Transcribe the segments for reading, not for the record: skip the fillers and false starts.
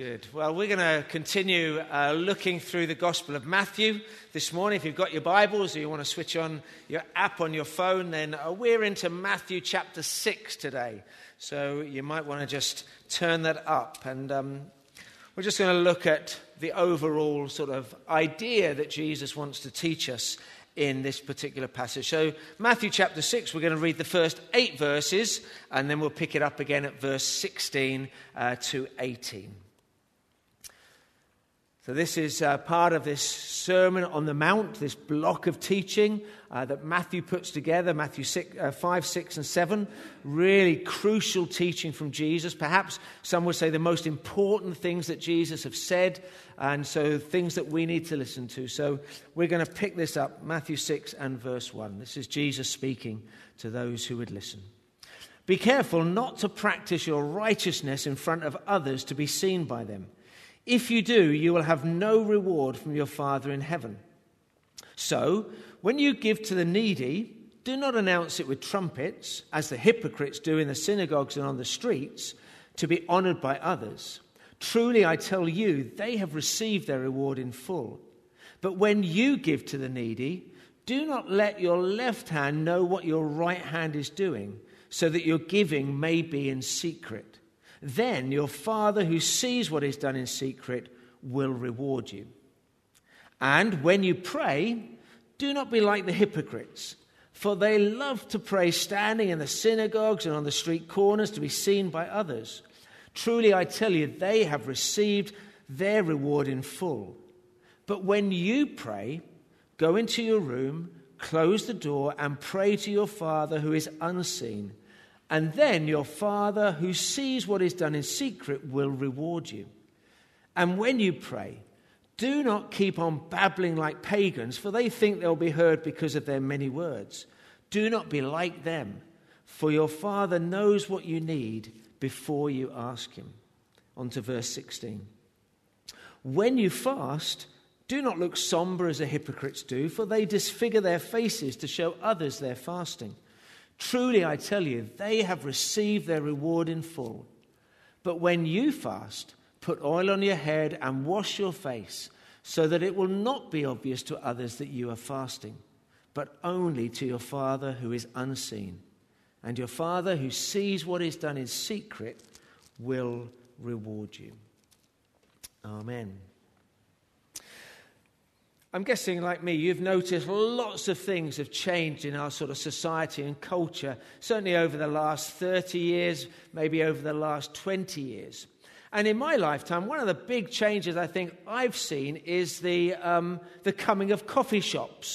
Good. Well, we're going to continue looking through the Gospel of Matthew this morning. If you've got your Bibles or you want to switch on your app on your phone, then we're into Matthew chapter 6 today. So you might want to just turn that up. And we're just going to look at the overall sort of idea that Jesus wants to teach us in this particular passage. So Matthew chapter 6, we're going to read the first 8 verses, and then we'll pick it up again at verse 16 to 18. So this is part of this Sermon on the Mount, this block of teaching that Matthew puts together, Matthew 5, 6, and 7. Really crucial teaching from Jesus. Perhaps some would say the most important things that Jesus have said, and so things that we need to listen to. So we're going to pick this up, Matthew 6 and verse 1. This is Jesus speaking to those who would listen. Be careful not to practice your righteousness in front of others to be seen by them. If you do, you will have no reward from your Father in heaven. So, when you give to the needy, do not announce it with trumpets, as the hypocrites do in the synagogues and on the streets, to be honored by others. Truly, I tell you, they have received their reward in full. But when you give to the needy, do not let your left hand know what your right hand is doing, so that your giving may be in secret. Then your Father who sees what is done in secret will reward you. And when you pray, do not be like the hypocrites, for they love to pray standing in the synagogues and on the street corners to be seen by others. Truly, I tell you, they have received their reward in full. But when you pray, go into your room, close the door, and pray to your Father who is unseen. And then your Father who sees what is done in secret will reward you. And when you pray, do not keep on babbling like pagans, for they think they'll be heard because of their many words. Do not be like them, for your Father knows what you need before you ask him. On to verse 16. When you fast, do not look somber as the hypocrites do, for they disfigure their faces to show others they're fasting. Truly, I tell you, they have received their reward in full. But when you fast, put oil on your head and wash your face, so that it will not be obvious to others that you are fasting, but only to your Father who is unseen. And your Father who sees what is done in secret will reward you. Amen. I'm guessing, like me, you've noticed lots of things have changed in our sort of society and culture, certainly over the last 30 years, maybe over the last 20 years. And in my lifetime, one of the big changes I think I've seen is the coming of coffee shops.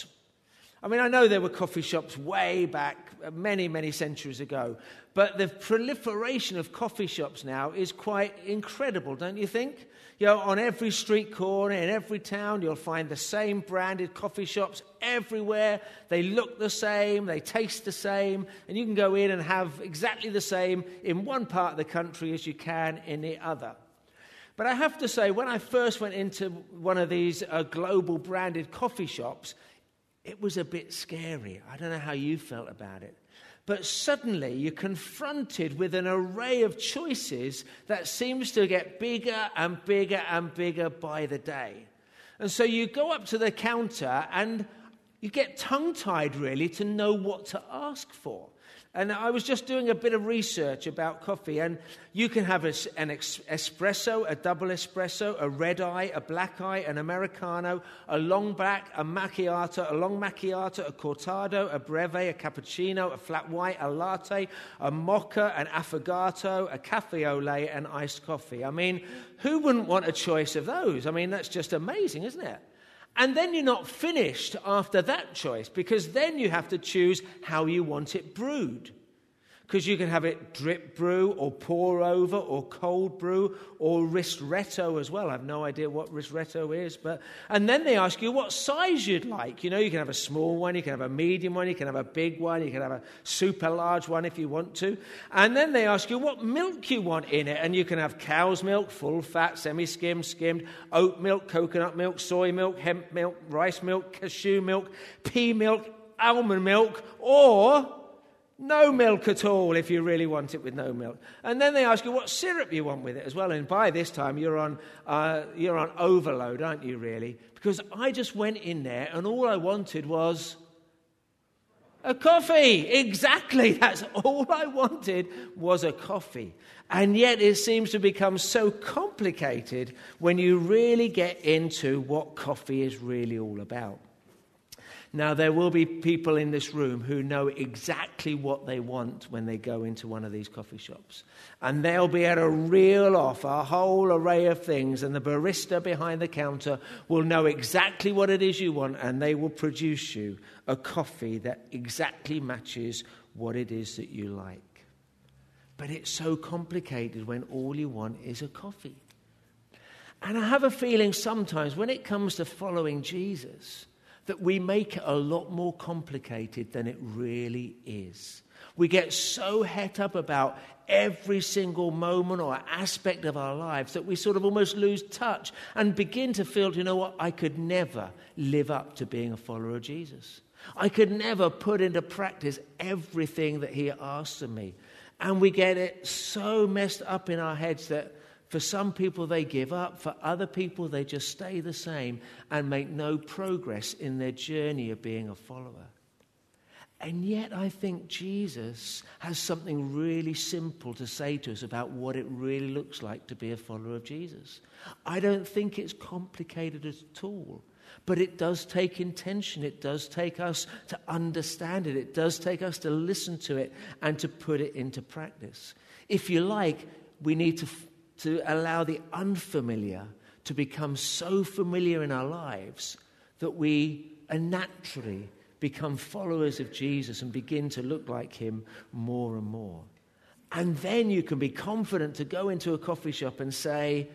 I mean, I know there were coffee shops way back, many, many centuries ago, but the proliferation of coffee shops now is quite incredible, don't you think? You know, on every street corner, in every town, you'll find the same branded coffee shops everywhere. They look the same, they taste the same, and you can go in and have exactly the same in one part of the country as you can in the other. But I have to say, when I first went into one of these global branded coffee shops, it was a bit scary. I don't know how you felt about it. But suddenly you're confronted with an array of choices that seems to get bigger and bigger and bigger by the day. And so you go up to the counter and you get tongue-tied, really, to know what to ask for. And I was just doing a bit of research about coffee, and you can have an espresso, a double espresso, a red eye, a black eye, an Americano, a long black, a macchiato, a long macchiato, a cortado, a breve, a cappuccino, a flat white, a latte, a mocha, an affogato, a cafe au lait, and iced coffee. I mean, who wouldn't want a choice of those? I mean, that's just amazing, isn't it? And then you're not finished after that choice, because then you have to choose how you want it brewed. Because you can have it drip brew or pour over or cold brew or ristretto as well. I have no idea what ristretto is. And then they ask you what size you'd like. You know, you can have a small one, you can have a medium one, you can have a big one, you can have a super large one if you want to. And then they ask you what milk you want in it. And you can have cow's milk, full fat, semi-skimmed, skimmed, oat milk, coconut milk, soy milk, hemp milk, rice milk, cashew milk, pea milk, almond milk, or No milk at all if you really want it with no milk. And then they ask you what syrup you want with it as well. And by this time, you're on overload, aren't you, really? Because I just went in there and all I wanted was a coffee. Exactly. That's all I wanted was a coffee. And yet it seems to become so complicated when you really get into what coffee is really all about. Now, there will be people in this room who know exactly what they want when they go into one of these coffee shops. And they'll be able to reel off a whole array of things, and the barista behind the counter will know exactly what it is you want, and they will produce you a coffee that exactly matches what it is that you like. But it's so complicated when all you want is a coffee. And I have a feeling sometimes when it comes to following Jesus, that we make it a lot more complicated than it really is. We get so het up about every single moment or aspect of our lives that we sort of almost lose touch and begin to feel, you know what, I could never live up to being a follower of Jesus. I could never put into practice everything that he asks of me. And we get it so messed up in our heads that for some people, they give up. For other people, they just stay the same and make no progress in their journey of being a follower. And yet, I think Jesus has something really simple to say to us about what it really looks like to be a follower of Jesus. I don't think it's complicated at all. But it does take intention. It does take us to understand it. It does take us to listen to it and to put it into practice. If you like, we need to allow the unfamiliar to become so familiar in our lives that we naturally become followers of Jesus and begin to look like him more and more. And then you can be confident to go into a coffee shop and say,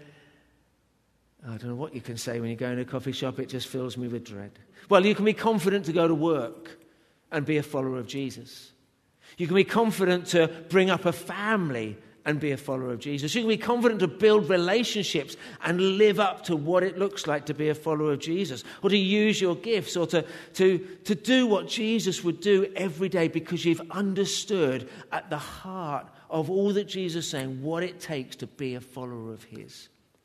I don't know what you can say when you go into a coffee shop, it just fills me with dread. Well, you can be confident to go to work and be a follower of Jesus. You can be confident to bring up a family and be a follower of Jesus. You can be confident to build relationships and live up to what it looks like to be a follower of Jesus, or to use your gifts, or to do what Jesus would do every day because you've understood at the heart of all that Jesus is saying what it takes to be a follower of his.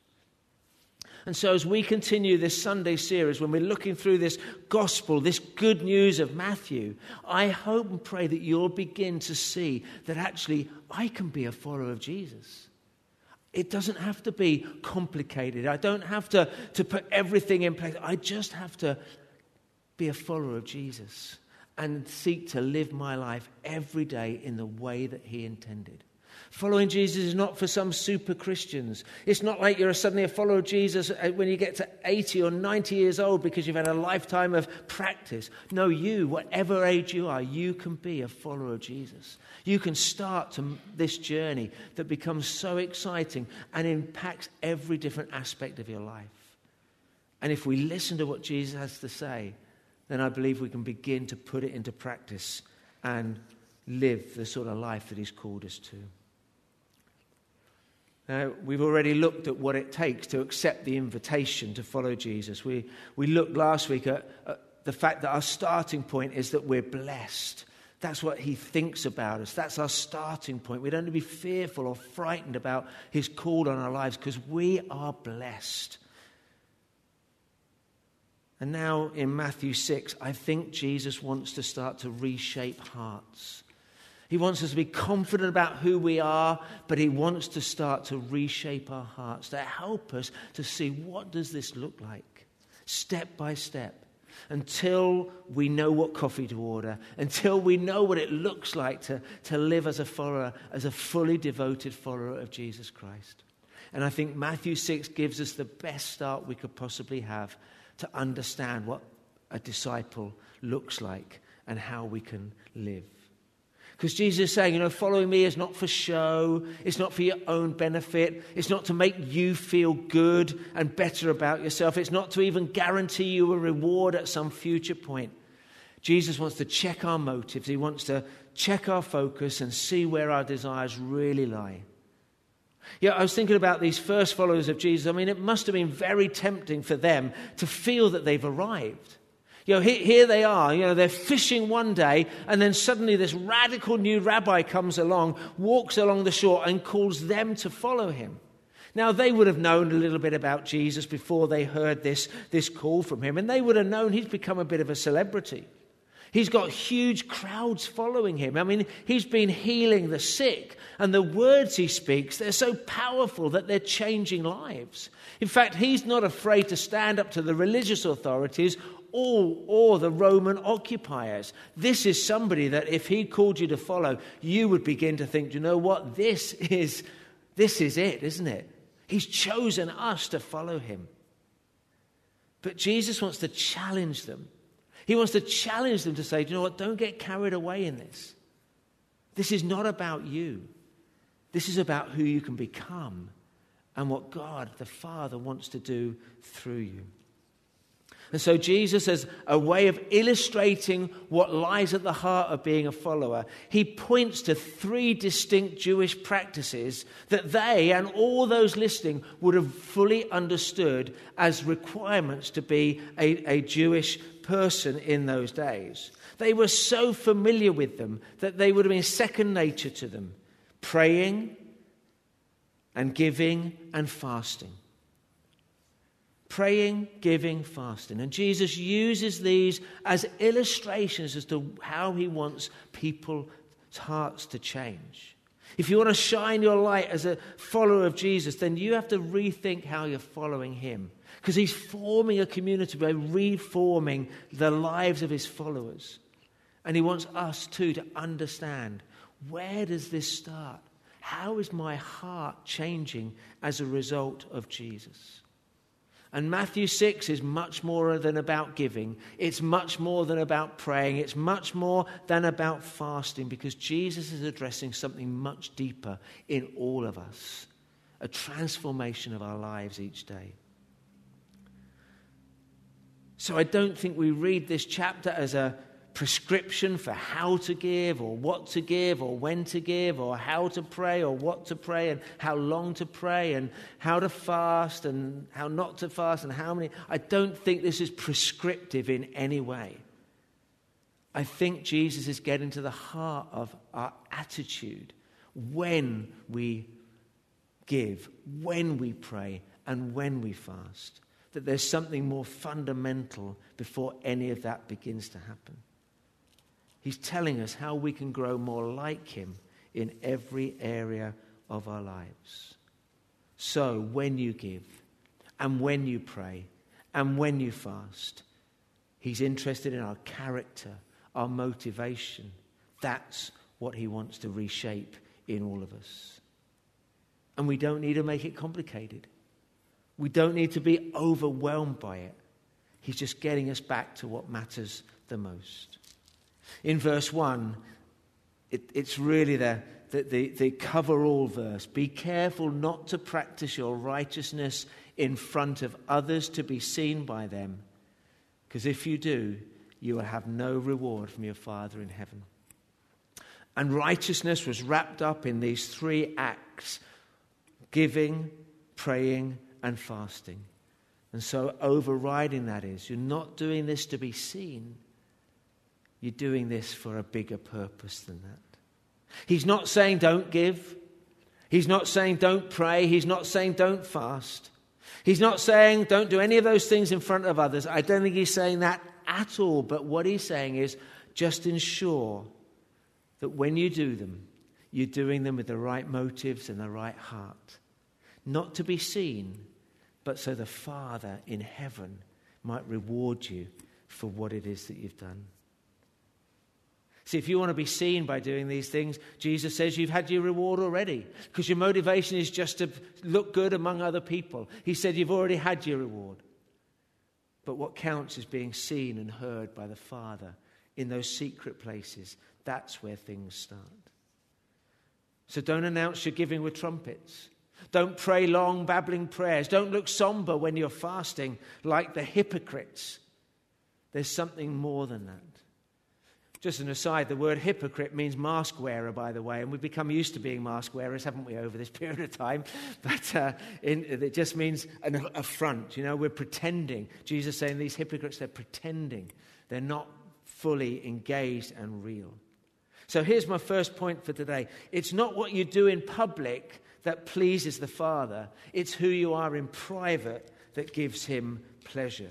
And so as we continue this Sunday series, when we're looking through this gospel, this good news of Matthew, I hope and pray that you'll begin to see that actually I can be a follower of Jesus. It doesn't have to be complicated. I don't have to put everything in place. I just have to be a follower of Jesus and seek to live my life every day in the way that he intended. Following Jesus is not for some super Christians. It's not like you're suddenly a follower of Jesus when you get to 80 or 90 years old because you've had a lifetime of practice. No, you, whatever age you are, you can be a follower of Jesus. You can start this journey that becomes so exciting and impacts every different aspect of your life. And if we listen to what Jesus has to say, then I believe we can begin to put it into practice and live the sort of life that he's called us to. Now, we've already looked at what it takes to accept the invitation to follow Jesus. We looked last week at the fact that our starting point is that we're blessed. That's what he thinks about us. That's our starting point. We don't need to be fearful or frightened about his call on our lives because we are blessed. And now in Matthew 6, I think Jesus wants to start to reshape hearts. He wants us to be confident about who we are, but he wants to start to reshape our hearts, to help us to see what does this look like, step by step, until we know what coffee to order, until we know what it looks like to live as a follower, as a fully devoted follower of Jesus Christ. And I think Matthew 6 gives us the best start we could possibly have to understand what a disciple looks like and how we can live. Because Jesus is saying, following me is not for show. It's not for your own benefit. It's not to make you feel good and better about yourself. It's not to even guarantee you a reward at some future point. Jesus wants to check our motives. He wants to check our focus and see where our desires really lie. Yeah, I was thinking about these first followers of Jesus. I mean, it must have been very tempting for them to feel that they've arrived. Here they are, they're fishing one day, and then suddenly this radical new rabbi comes along, walks along the shore, and calls them to follow him. Now, they would have known a little bit about Jesus before they heard this call from him, and they would have known he's become a bit of a celebrity. He's got huge crowds following him. I mean, he's been healing the sick, and the words he speaks, they're so powerful that they're changing lives. In fact, he's not afraid to stand up to the religious authorities or the Roman occupiers. This is somebody that if he called you to follow, you would begin to think, you know what, this is it, isn't it? He's chosen us to follow him. But Jesus wants to challenge them. He wants to challenge them to say, you know what, don't get carried away in this. This is not about you. This is about who you can become and what God, the Father, wants to do through you. And so Jesus, as a way of illustrating what lies at the heart of being a follower, he points to 3 distinct Jewish practices that they and all those listening would have fully understood as requirements to be a Jewish person in those days. They were so familiar with them that they would have been second nature to them. Praying and giving and fasting. Praying, giving, fasting. And Jesus uses these as illustrations as to how he wants people's hearts to change. If you want to shine your light as a follower of Jesus, then you have to rethink how you're following him. Because he's forming a community by reforming the lives of his followers. And he wants us too to understand, where does this start? How is my heart changing as a result of Jesus? And Matthew 6 is much more than about giving. It's much more than about praying. It's much more than about fasting, because Jesus is addressing something much deeper in all of us. A transformation of our lives each day. So I don't think we read this chapter as a prescription for how to give or what to give or when to give or how to pray or what to pray and how long to pray and how to fast and how not to fast and how many. I don't think this is prescriptive in any way. I think Jesus is getting to the heart of our attitude when we give, when we pray, and when we fast. That there's something more fundamental before any of that begins to happen. He's telling us how we can grow more like him in every area of our lives. So when you give, and when you pray, and when you fast, he's interested in our character, our motivation. That's what he wants to reshape in all of us. And we don't need to make it complicated. We don't need to be overwhelmed by it. He's just getting us back to what matters the most. In verse 1, it's really the cover-all verse. Be careful not to practice your righteousness in front of others to be seen by them, because if you do, you will have no reward from your Father in heaven. And righteousness was wrapped up in these 3 acts: giving, praying, and fasting. And so overriding that is, you're not doing this to be seen. You're doing this for a bigger purpose than that. He's not saying don't give. He's not saying don't pray. He's not saying don't fast. He's not saying don't do any of those things in front of others. I don't think he's saying that at all. But what he's saying is just ensure that when you do them, you're doing them with the right motives and the right heart. Not to be seen, but so the Father in heaven might reward you for what it is that you've done. See, if you want to be seen by doing these things, Jesus says you've had your reward already, because your motivation is just to look good among other people. He said you've already had your reward. But what counts is being seen and heard by the Father in those secret places. That's where things start. So don't announce your giving with trumpets. Don't pray long, babbling prayers. Don't look somber when you're fasting like the hypocrites. There's something more than that. Just an aside, the word hypocrite means mask wearer, by the way, and we've become used to being mask wearers, haven't we, over this period of time? But it just means an affront. We're pretending. Jesus is saying these hypocrites, they're pretending. They're not fully engaged and real. So here's my first point for today. It's not what you do in public that pleases the Father. It's who you are in private that gives him pleasure.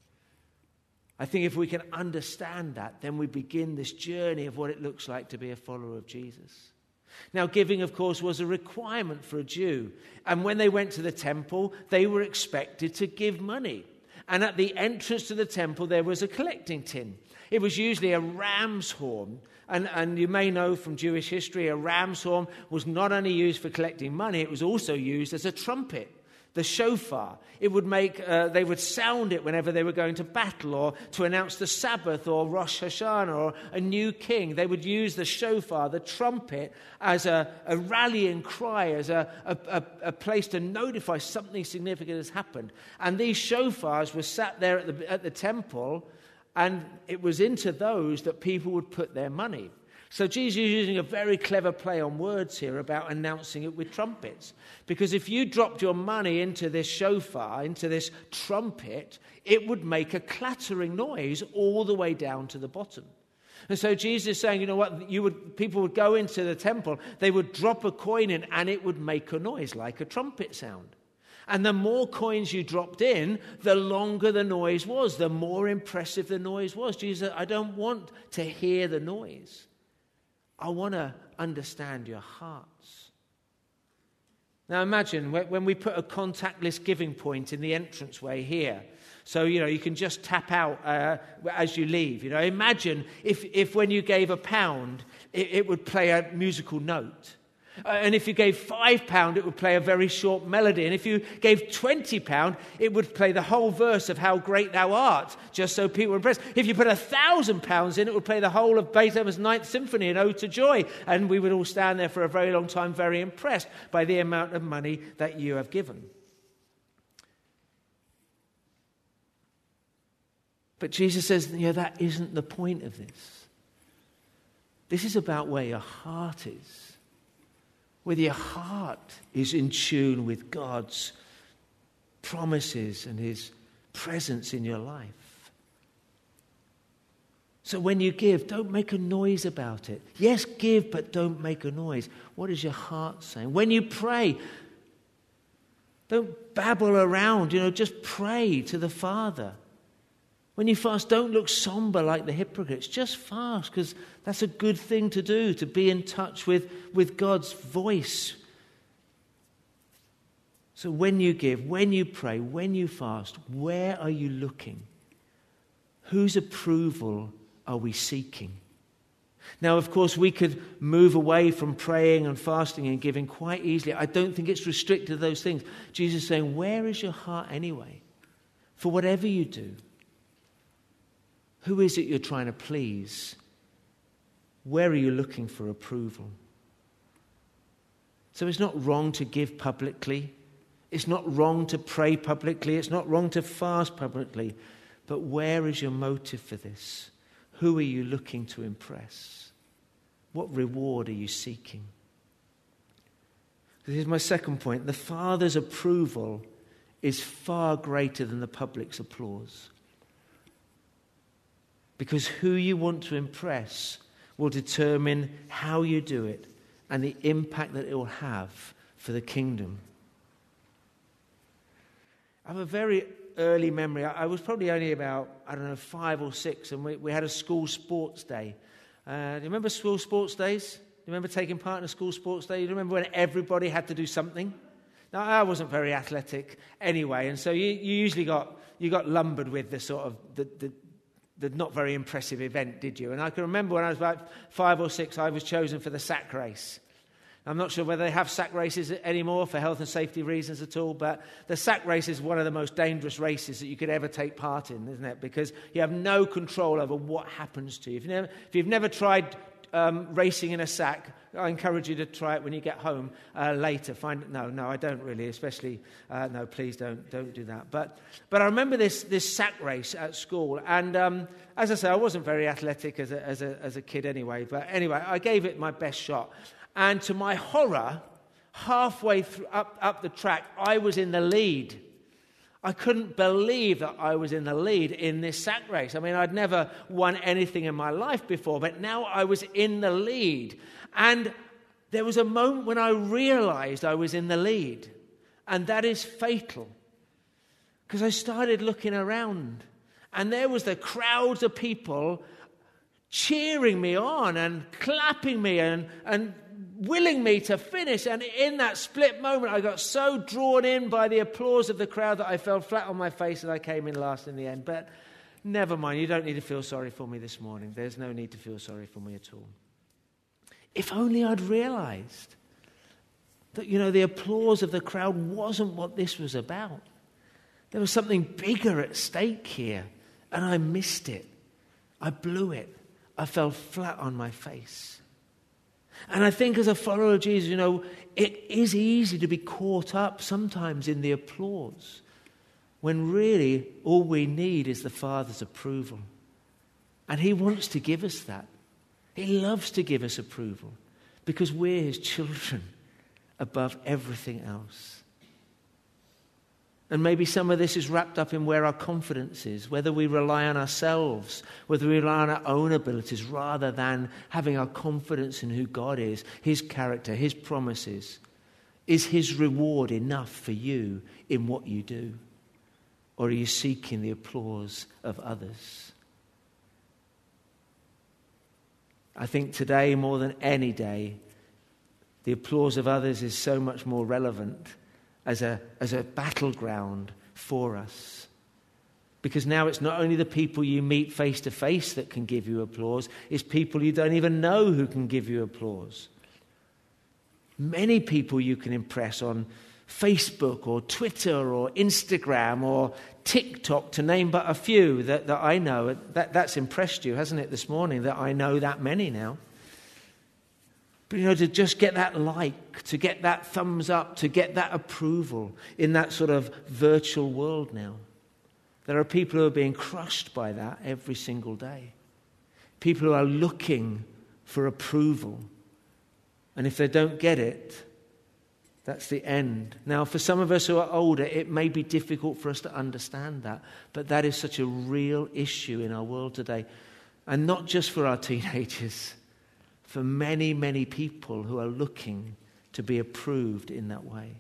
I think if we can understand that, then we begin this journey of what it looks like to be a follower of Jesus. Now, giving, of course, was a requirement for a Jew. And when they went to the temple, they were expected to give money. And at the entrance to the temple, there was a collecting tin. It was usually a ram's horn. And you may know from Jewish history, a ram's horn was not only used for collecting money, it was also used as a trumpet. The shofar, it would they would sound it whenever they were going to battle or to announce the Sabbath or Rosh Hashanah or a new king. They would use the shofar, the trumpet, as a rallying cry, as a place to notify something significant has happened. And these shofars were sat there at the temple, and it was into those that people would put their money. So Jesus is using a very clever play on words here about announcing it with trumpets. Because if you dropped your money into this shofar, into this trumpet, it would make a clattering noise all the way down to the bottom. And so Jesus is saying, you know what, people would go into the temple, they would drop a coin in, and it would make a noise like a trumpet sound. And the more coins you dropped in, the longer the noise was, the more impressive the noise was. Jesus said, I don't want to hear the noise. I want to understand your hearts. Now imagine when we put a contactless giving point in the entranceway here. So, you can just tap out as you leave. Imagine if when you gave £1, it would play a musical note. And if you gave £5, it would play a very short melody. And if you gave £20, it would play the whole verse of how great thou art, just so people were impressed. If you put £1,000 in, it would play the whole of Beethoven's Ninth Symphony, an Ode to Joy. And we would all stand there for a very long time, very impressed by the amount of money that you have given. But Jesus says, that isn't the point of this. This is about where your heart is. Whether your heart is in tune with God's promises and his presence in your life. So when you give, don't make a noise about it. Yes, give, but don't make a noise. What is your heart saying? When you pray, don't babble around, just pray to the Father. When you fast, don't look somber like the hypocrites. Just fast, because that's a good thing to do, to be in touch with God's voice. So when you give, when you pray, when you fast, where are you looking? Whose approval are we seeking? Now, of course, we could move away from praying and fasting and giving quite easily. I don't think it's restricted to those things. Jesus is saying, where is your heart anyway? For whatever you do. Who is it you're trying to please? Where are you looking for approval? So it's not wrong to give publicly. It's not wrong to pray publicly. It's not wrong to fast publicly. But where is your motive for this? Who are you looking to impress? What reward are you seeking? Here's my second point. The Father's approval is far greater than the public's applause. Because who you want to impress will determine how you do it and the impact that it will have for the kingdom. I have a very early memory. I was probably only about, 5 or 6, and we had a school sports day. Do you remember school sports days? Do you remember taking part in a school sports day? Do you remember when everybody had to do something? Now, I wasn't very athletic anyway, and so you usually got lumbered with the sort of the not very impressive event, did you? And I can remember when I was about 5 or 6, I was chosen for the sack race. I'm not sure whether they have sack races anymore for health and safety reasons at all, but the sack race is one of the most dangerous races that you could ever take part in, isn't it? Because you have no control over what happens to you. If you've never tried racing in a sack. I encourage you to try it when you get home later. No, I don't really, especially, no, please don't do that. But I remember this sack race at school, and as I say, I wasn't very athletic as a kid anyway. But anyway, I gave it my best shot, and to my horror, halfway through, up the track, I was in the lead. I couldn't believe that I was in the lead in this sack race. I mean, I'd never won anything in my life before, but now I was in the lead. And there was a moment when I realized I was in the lead. And that is fatal. Because I started looking around. And there was the crowds of people cheering me on and clapping me and willing me to finish. And in that split moment, I got so drawn in by the applause of the crowd that I fell flat on my face and I came in last in the end. But never mind, you don't need to feel sorry for me this morning. There's no need to feel sorry for me at all. If only I'd realized that, the applause of the crowd wasn't what this was about. There was something bigger at stake here, and I missed it. I blew it. I fell flat on my face. And I think as a follower of Jesus, it is easy to be caught up sometimes in the applause when really all we need is the Father's approval. And He wants to give us that. He loves to give us approval because we're His children above everything else. And maybe some of this is wrapped up in where our confidence is, whether we rely on ourselves, whether we rely on our own abilities, rather than having our confidence in who God is, His character, His promises. Is His reward enough for you in what you do? Or are you seeking the applause of others? I think today, more than any day, the applause of others is so much more relevant as a battleground for us. Because now it's not only the people you meet face to face that can give you applause, it's people you don't even know who can give you applause. Many people you can impress on Facebook or Twitter or Instagram or TikTok, to name but a few that I know. That's impressed you, hasn't it, this morning, that I know that many now. But, to just get that like, to get that thumbs up, to get that approval in that sort of virtual world now. There are people who are being crushed by that every single day. People who are looking for approval. And if they don't get it, that's the end. Now, for some of us who are older, it may be difficult for us to understand that. But that is such a real issue in our world today. And not just for our teenagers. For many, many people who are looking to be approved in that way.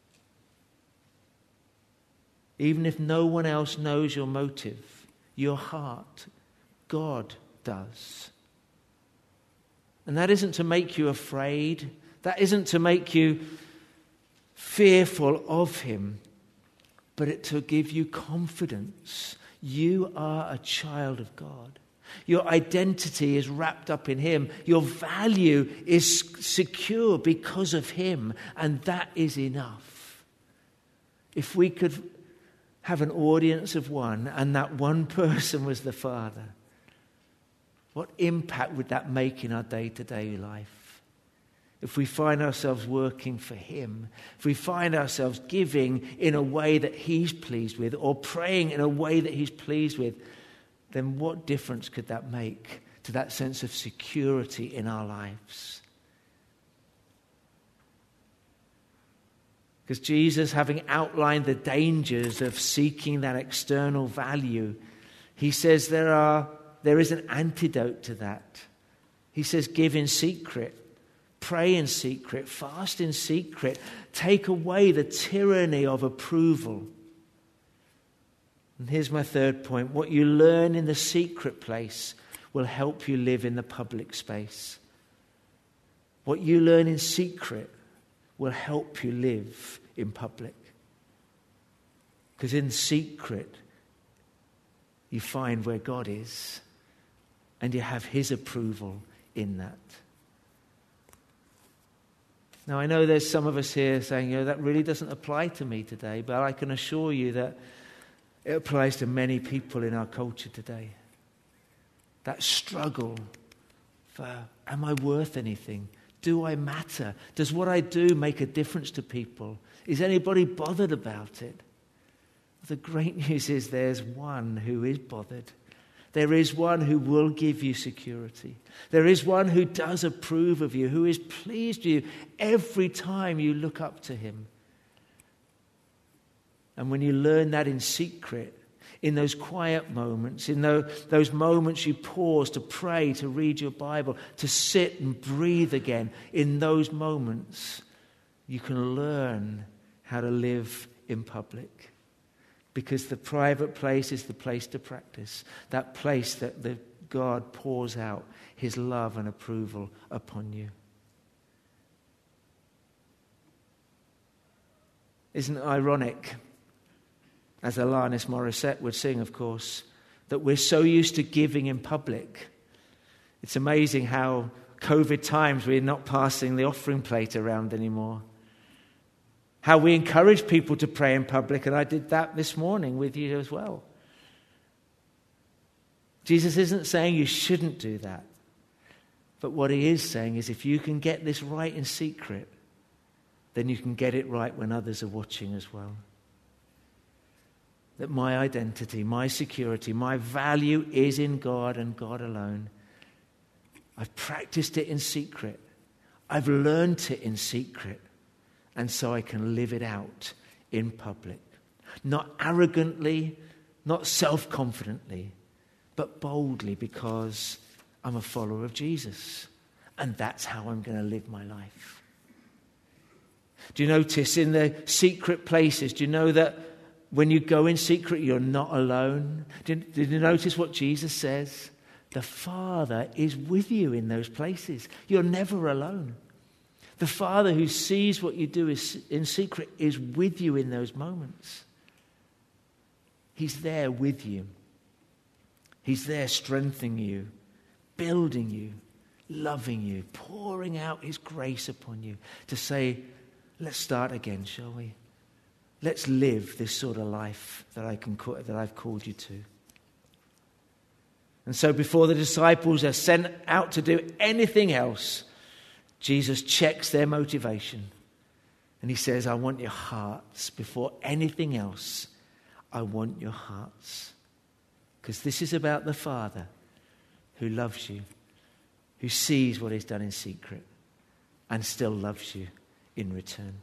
Even if no one else knows your motive, your heart, God does. And that isn't to make you afraid. That isn't to make you fearful of Him, but to give you confidence. You are a child of God. Your identity is wrapped up in Him. Your value is secure because of Him. And that is enough. If we could have an audience of one and that one person was the Father, what impact would that make in our day-to-day life? If we find ourselves working for Him, if we find ourselves giving in a way that He's pleased with or praying in a way that He's pleased with, then what difference could that make to that sense of security in our lives? Because Jesus, having outlined the dangers of seeking that external value, He says there is an antidote to that. He says, give in secret, pray in secret, fast in secret, take away the tyranny of approval. And here's my third point. What you learn in the secret place will help you live in the public space. What you learn in secret will help you live in public. Because in secret, you find where God is, and you have His approval in that. Now, I know there's some of us here saying, that really doesn't apply to me today, but I can assure you that it applies to many people in our culture today. That struggle for Am I worth anything? Do I matter? Does what I do make a difference to people? Is anybody bothered about it? The great news is there's one who is bothered. There is one who will give you security. There is one who does approve of you, who is pleased with you every time you look up to him. And when you learn that in secret, in those quiet moments, in those moments you pause to pray, to read your Bible, to sit and breathe again, in those moments you can learn how to live in public. Because the private place is the place to practice, that place that God pours out his love and approval upon you. Isn't it ironic, as Alanis Morissette would sing, of course, that we're so used to giving in public? It's amazing how COVID times we're not passing the offering plate around anymore. How we encourage people to pray in public, and I did that this morning with you as well. Jesus isn't saying you shouldn't do that. But what he is saying is if you can get this right in secret, then you can get it right when others are watching as well. That my identity, my security, my value is in God and God alone. I've practiced it in secret. I've learned it in secret. And so I can live it out in public. Not arrogantly, not self-confidently, but boldly, because I'm a follower of Jesus. And that's how I'm going to live my life. Do you notice in the secret places, do you know that when you go in secret, you're not alone? Did you notice what Jesus says? The Father is with you in those places. You're never alone. The Father who sees what you do in secret is with you in those moments. He's there with you. He's there strengthening you, building you, loving you, pouring out his grace upon you to say, let's start again, shall we? Let's live this sort of life that I've called you to. And so before the disciples are sent out to do anything else, Jesus checks their motivation. And he says, I want your hearts. Before anything else, I want your hearts. Because this is about the Father who loves you, who sees what is done in secret, and still loves you in return.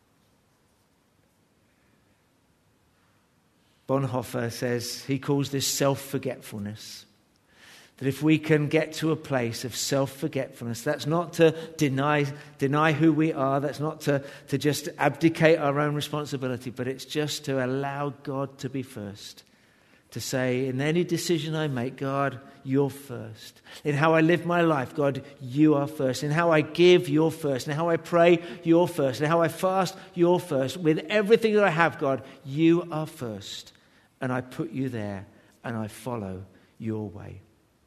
Bonhoeffer says, he calls this self-forgetfulness. That if we can get to a place of self-forgetfulness, that's not to deny who we are, that's not to just abdicate our own responsibility, but it's just to allow God to be first. To say, in any decision I make, God, you're first. In how I live my life, God, you are first. In how I give, you're first. In how I pray, you're first. In how I fast, you're first. With everything that I have, God, you are first. And I put you there, and I follow your way.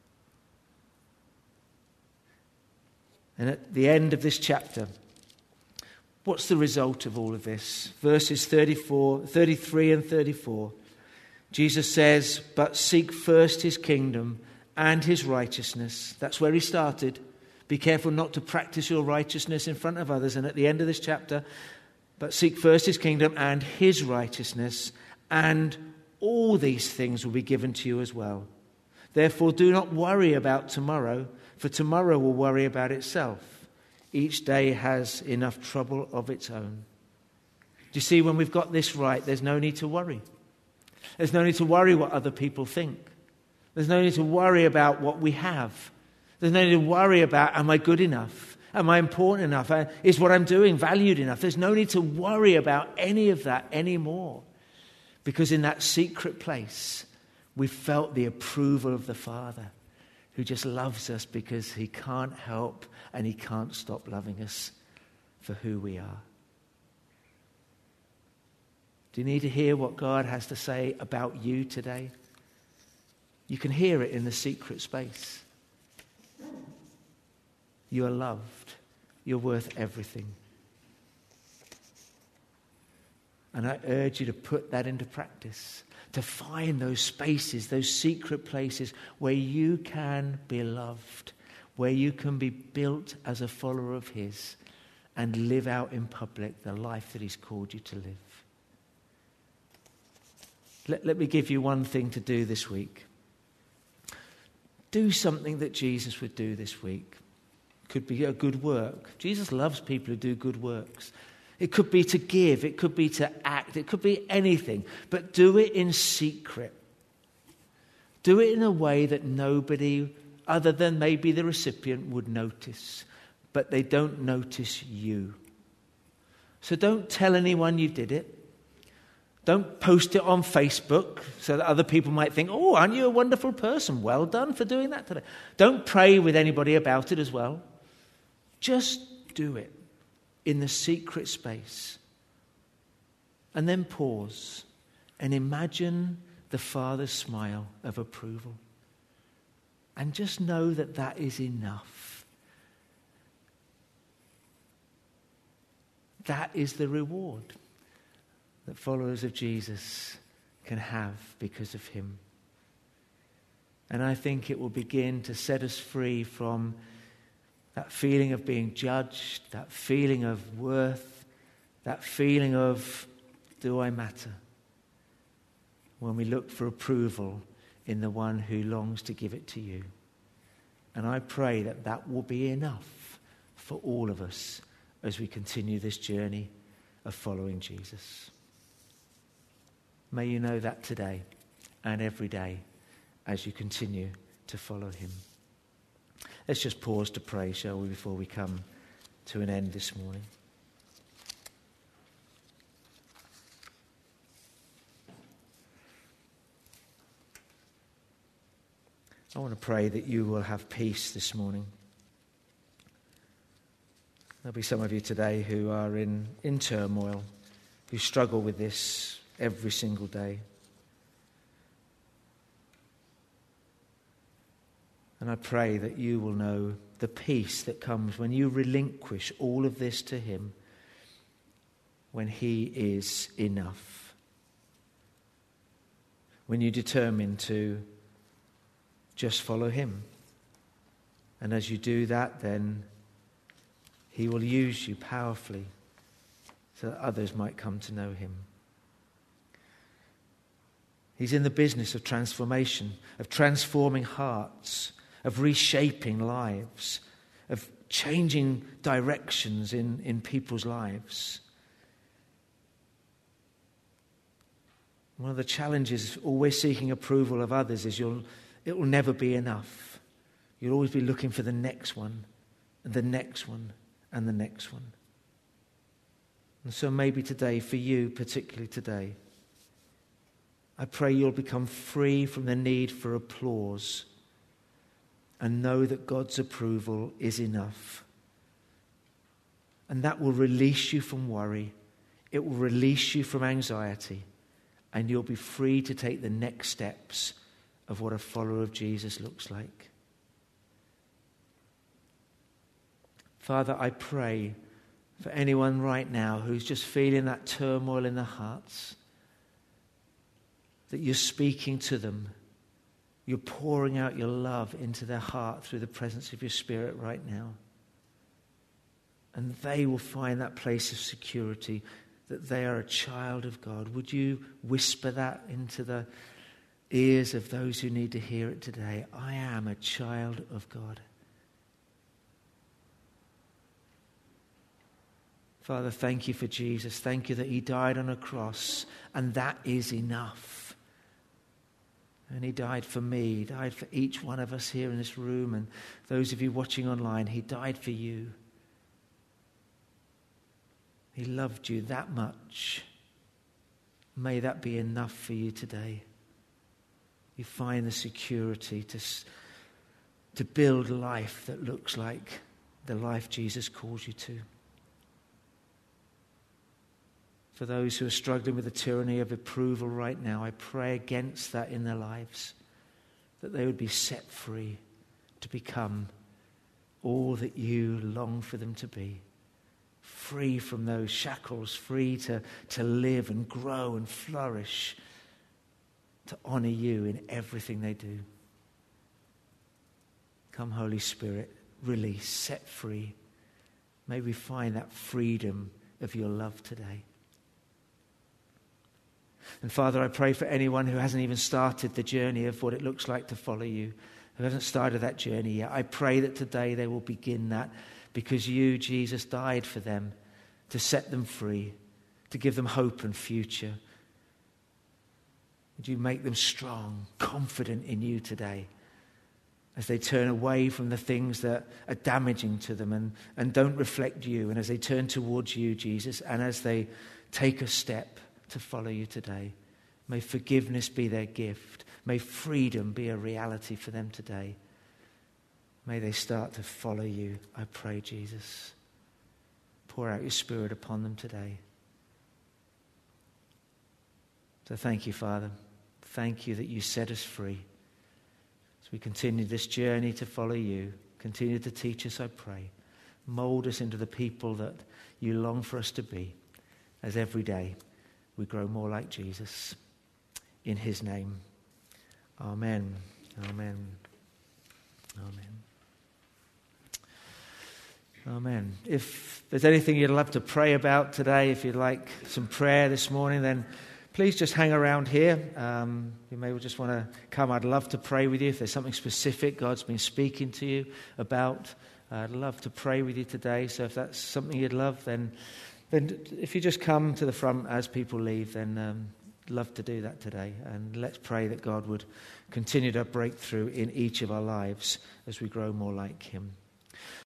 And at the end of this chapter, what's the result of all of this? Verses 33 and 34. Jesus says, but seek first his kingdom and his righteousness. That's where he started. Be careful not to practice your righteousness in front of others. And at the end of this chapter, but seek first his kingdom and his righteousness, and all these things will be given to you as well. Therefore, do not worry about tomorrow, for tomorrow will worry about itself. Each day has enough trouble of its own. Do you see, when we've got this right, there's no need to worry. There's no need to worry what other people think. There's no need to worry about what we have. There's no need to worry about, am I good enough? Am I important enough? Is what I'm doing valued enough? There's no need to worry about any of that anymore. Because in that secret place, we felt the approval of the Father, who just loves us because he can't help and he can't stop loving us for who we are. Do you need to hear what God has to say about you today? You can hear it in the secret space. You are loved. You're worth everything. And I urge you to put that into practice, to find those spaces, those secret places where you can be loved, where you can be built as a follower of his and live out in public the life that he's called you to live. Let me give you one thing to do this week. Do something that Jesus would do this week. Could be a good work. Jesus loves people who do good works. It could be to give. It could be to act. It could be anything. But do it in secret. Do it in a way that nobody other than maybe the recipient would notice. But they don't notice you. So don't tell anyone you did it. Don't post it on Facebook so that other people might think, oh, aren't you a wonderful person? Well done for doing that today. Don't pray with anybody about it as well. Just do it in the secret space. And then pause and imagine the Father's smile of approval. And just know that that is enough. That is the reward that followers of Jesus can have because of him. And I think it will begin to set us free from that feeling of being judged, that feeling of worth, that feeling of, do I matter? When we look for approval in the one who longs to give it to you. And I pray that that will be enough for all of us as we continue this journey of following Jesus. May you know that today and every day as you continue to follow him. Let's just pause to pray, shall we, before we come to an end this morning. I want to pray that you will have peace this morning. There'll be some of you today who are in turmoil, who struggle with this every single day. And I pray that you will know the peace that comes when you relinquish all of this to him, when he is enough. When you determine to just follow him. And as you do that, then he will use you powerfully so that others might come to know him. He's in the business of transformation, of transforming hearts, of reshaping lives, of changing directions in people's lives. One of the challenges always seeking approval of others is it will never be enough. You'll always be looking for the next one, and the next one, and the next one. And so maybe today, for you particularly today, I pray you'll become free from the need for applause and know that God's approval is enough. And that will release you from worry. It will release you from anxiety. And you'll be free to take the next steps of what a follower of Jesus looks like. Father, I pray for anyone right now who's just feeling that turmoil in their hearts, that you're speaking to them. You're pouring out your love into their heart through the presence of your Spirit right now. And they will find that place of security, that they are a child of God. Would you whisper that into the ears of those who need to hear it today? I am a child of God. Father, thank you for Jesus. Thank you that he died on a cross, and that is enough. And he died for me. He died for each one of us here in this room, and those of you watching online. He died for you. He loved you that much. May that be enough for you today. You find the security to build life that looks like the life Jesus calls you to. For those who are struggling with the tyranny of approval right now, I pray against that in their lives, that they would be set free to become all that you long for them to be. Free from those shackles, free to live and grow and flourish, to honor you in everything they do. Come, Holy Spirit, release, set free. May we find that freedom of your love today. And Father, I pray for anyone who hasn't even started the journey of what it looks like to follow you, who hasn't started that journey yet. I pray that today they will begin that, because you, Jesus, died for them to set them free, to give them hope and future. Would you make them strong, confident in you today, as they turn away from the things that are damaging to them and don't reflect you, and as they turn towards you, Jesus, and as they take a step to follow you today. May forgiveness be their gift. May freedom be a reality for them today. May they start to follow you, I pray, Jesus. Pour out your Spirit upon them today. So thank you, Father. Thank you that you set us free. As we continue this journey to follow you, continue to teach us, I pray. Mold us into the people that you long for us to be, as every day we grow more like Jesus. In his name, amen. Amen. Amen. Amen. If there's anything you'd love to pray about today, if you'd like some prayer this morning, then please just hang around here. You may just want to come. I'd love to pray with you. If there's something specific God's been speaking to you about, I'd love to pray with you today. So if that's something you'd love, then if you just come to the front as people leave, then love to do that today. And let's pray that God would continue to break through in each of our lives as we grow more like him.